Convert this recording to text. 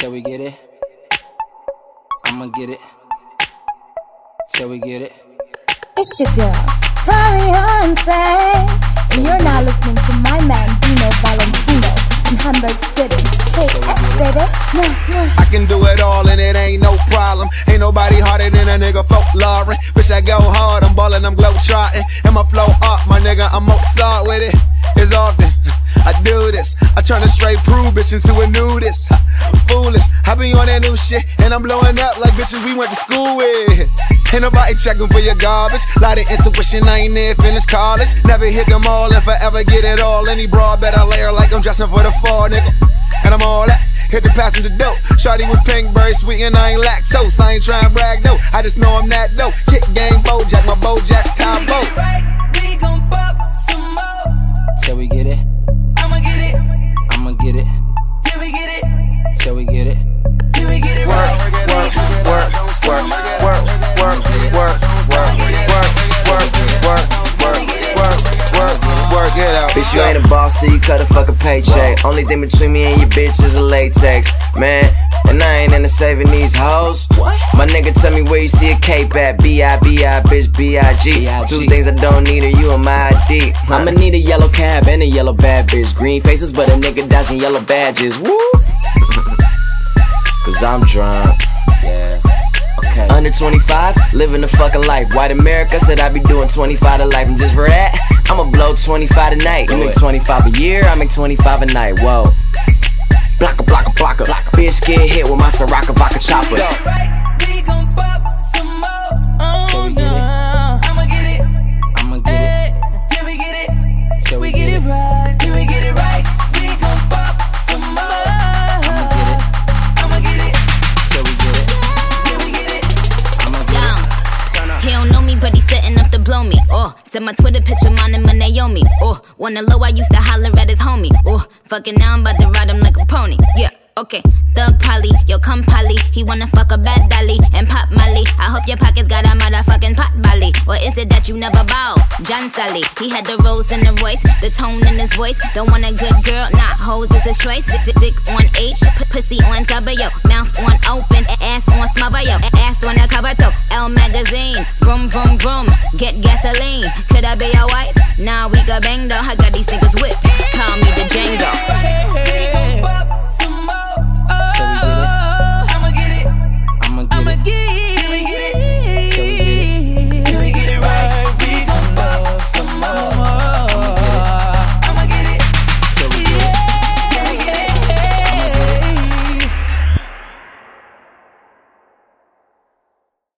Till we get it, I'ma get it. Till we get it. It's your girl, Beyonce, and you're now listening to my man Dino Valentino in Hamburg City. Hey, baby. I can do it all and it ain't no problem. Ain't nobody harder than a nigga folklore. Bitch, I go hard, I'm ballin', I'm globe-trotting. And my flow up, my nigga, I'm Mozart with it. It's often I do this, I turn a straight prude bitch into a nudist. Foolish, I be on that new shit, and I'm blowing up like bitches we went to school with. Ain't nobody checking for your garbage. Lot of intuition, I ain't near finished college. Never hit them all and forever get it all. Any broad better layer like I'm dressing for the fall, nigga. And I'm all that, hit the passenger dope. Shawty was pink, very sweet, and I ain't lactose. I ain't trying to brag, though, I just know I'm that dope. Kick game, Bojack, my Bojack, top boat. We gon' pop some more. Till we get it, I'ma get it. I'ma get it. Till we get it. Till we get it. Till we get it right. Work it out. Bitch, you ain't a boss, so you cut a fucking paycheck. Only thing between me and your bitch is a latex, man. And I ain't into saving these hoes. My nigga tell me where you see a cape at. B-I-B-I, bitch, B-I-G. Two things I don't need are you and my ID. I'ma need a yellow cab and a yellow bad bitch. Green faces, but a nigga dies in yellow badges. Woo! Cause I'm drunk. Yeah. Okay. Under 25, living the fucking life. White America said I be doing 25 to life. And just for that, I'ma blow 25 tonight. You make 25 a year, I make 25 a night. Whoa. Blocka, blocka, blocka. Bitch get hit with my Sriracha vodka chopper. We gon' pop some more. Oh no, I'ma get it. I'ma get it. Till we get it. Till We get it right. Till we get it right. We gon' pop some more. I'ma get it. I'ma get it. Till we get it. Till we get it. I'ma get it. He don't know me, but he's setting up to blow me. Oh, send my Twitter picture, mine and my Naomi. Oh, wanna low, I used to holler at his homie. Oh, fucking now I'm about to ride him like a pony. Yeah. Okay, Thug Polly, yo come Polly. He wanna fuck a bad dolly and pop Molly. I hope your pockets got a motherfucking pot belly. Or is it that you never bow? John Sally, he had the rose in the voice, the tone in his voice. Don't want a good girl, not hoes is his choice. Dick on H, pussy on W, mouth on open, ass on smother, yo, ass on the cover toe. L magazine, vroom vroom vroom, get gasoline. Could I be your wife? Nah, we got bang though. I got these niggas whipped. Call me the Django.